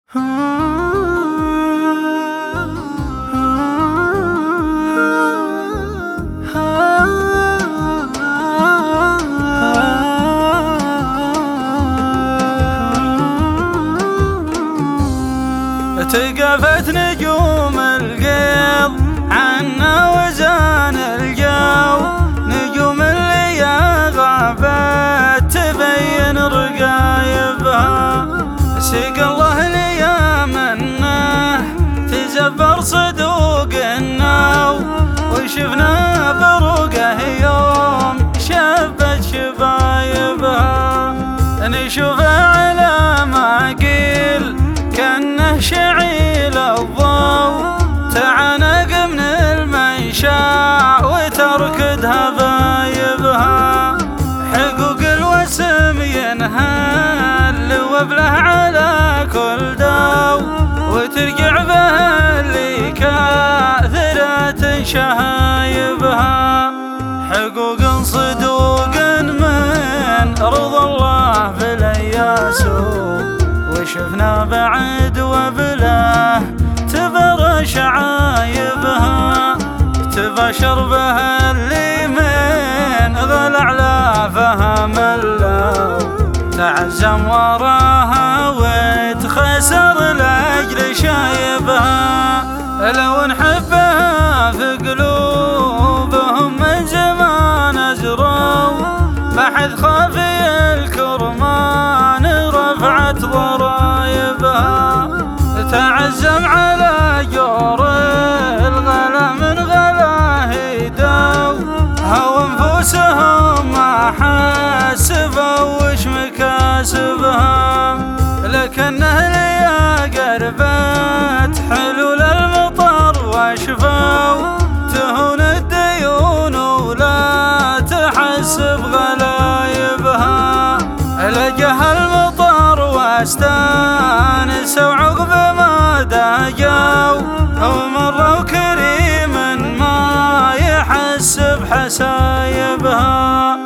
تقفت نجوم القيض عنا وزان الجو، نجوم اللي غابت تبين رقايبها. سيق الله لي منه تزبر صدوق النو، وشفنا بروقه يوم شبت شبايبها. نشوف على ما قيل كأنه شعيل الضو، تعنق من المنشا وتركد هبايبها. حقوق الوسم ينهل وبله على كل دو، وترجع به اللي كاثرة شهايبها. حقوق صدوق من رضا الله بالاياس، وشفنا بعد وبله تبرش عايبها. تبشر بها اللي من غلع لا فهم الله، تعزم وراها وتخسر لاجل شايبها. لو نحبها في قلوبهم من زمان ازروا، بحث خافي الكرمان رفعت ضرايبها. تعزم على جور الغلا من غلاه يداو، هو انفسهم ما حاسبوا وش مكاسبها. لكنه ليا قربت حلول المطر واشفاو، تهون الديون ولا تحسب غلايبها. لجه المطر واستانس وعقب ما داجاو، ومروا كريم ما يحسب حسايبها.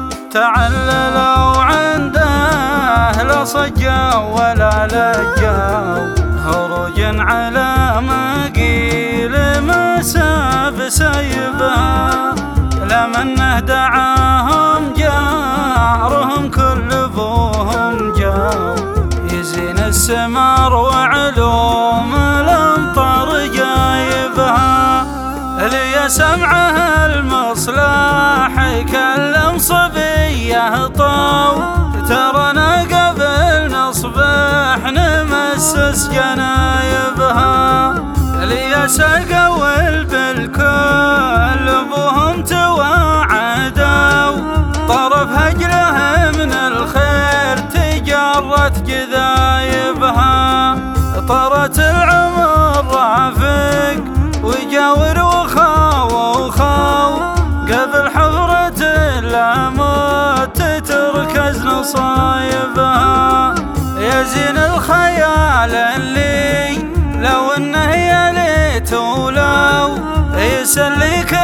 تعللوا عنده لا صجاو ولا لجاو، هروج على ما قيل مساب سايبها. لمنه دعاهم جارهم كل ابوهم جاو، يزين السمر وعلوم الامطار جايبها. لي سمعه المصلاح يكلم صبيه طاو، ترانا قبل نصبح نمسس جنايبها. لي سقول بالكل ابوهم تواعدوا، طرف هجره من الخير تجرت جذايبها. طرت العمر رافق ويجاور وخاو وخاو، قبل حفرة اللاموت تركز نصايبها. يزين الخيال اللي لو انه يا ليت ولو يسليك